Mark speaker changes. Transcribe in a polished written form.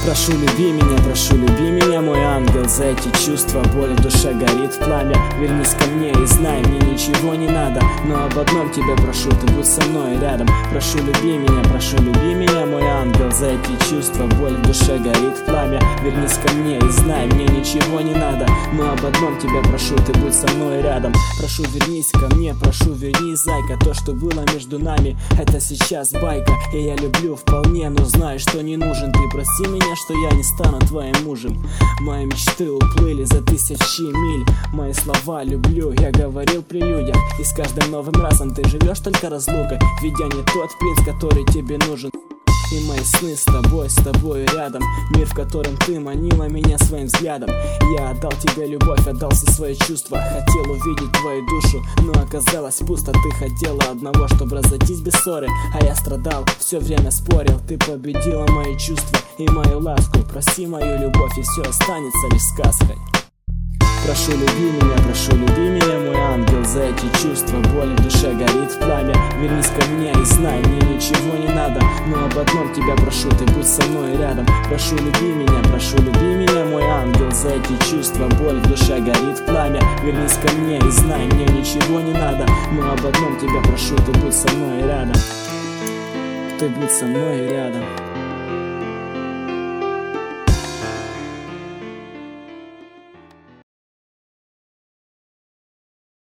Speaker 1: прошу, люби меня, мой ангел. За эти чувства, боль в душе горит пламя. Вернись ко мне и знай, мне ничего не надо. Но об одном тебя прошу, ты будь со мной рядом. Прошу, люби меня, мой ангел. За эти чувства, боль в душе горит пламя. Вернись ко мне и знай, мне ничего не надо. Но об одном тебя прошу, ты будь со мной рядом. Прошу, вернись ко мне, прошу, вернись, зайка. То, что было между нами, это сейчас байка. И я люблю вполне, но знаю, что не нужен. Ты прости меня, что я не стану твоим мужем. Мои мечты уплыли за тысячи миль. Мои слова люблю, я говорил при людях. И с каждым новым разом ты живешь только разлукой, ведь я не тот принц, который тебе нужен. И мои сны с тобой рядом. Мир, в котором ты манила меня своим взглядом. Я отдал тебе любовь, отдал все свои чувства. Хотел увидеть твою душу, но оказалось пусто. Ты хотела одного, чтобы разойтись без ссоры. А я страдал, все время спорил. Ты победила мои чувства и мою ласку. Прости мою любовь, и все останется лишь сказкой. Прошу, люби меня, мой ангел. За эти чувства, боль в душе горит пламя. Вернись ко мне и знай, мне ничего не надо. Но об одном тебя прошу, ты будь со мной рядом. Прошу, люби меня, мой ангел. За эти чувства, боль в душе горит пламя. Вернись ко мне и знай, мне ничего не надо. Но об одном тебя прошу, ты будь со мной рядом. Ты будь со мной рядом.